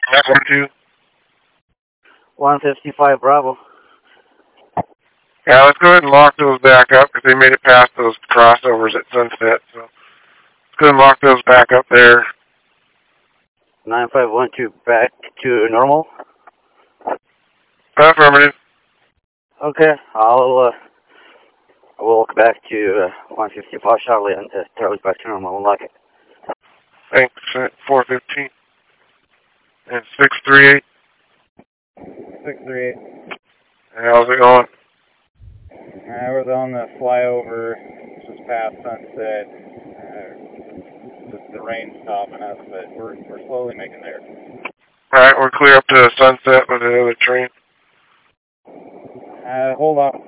That one too. 155 Bravo. Yeah, let's go ahead and lock those back up because they made it past those crossovers at sunset. So let's go ahead and lock those back up there. 9512 back to normal. Affirmative. Okay, we'll look back to 155 Charlie and Charlie's back to normal. We'll lock it. Thanks. 415 and 638. 638. How's it going? We're on the flyover, just past sunset. The rain's stopping us, but we're slowly making there. Alright, we're clear up to sunset with the other train. Hold on.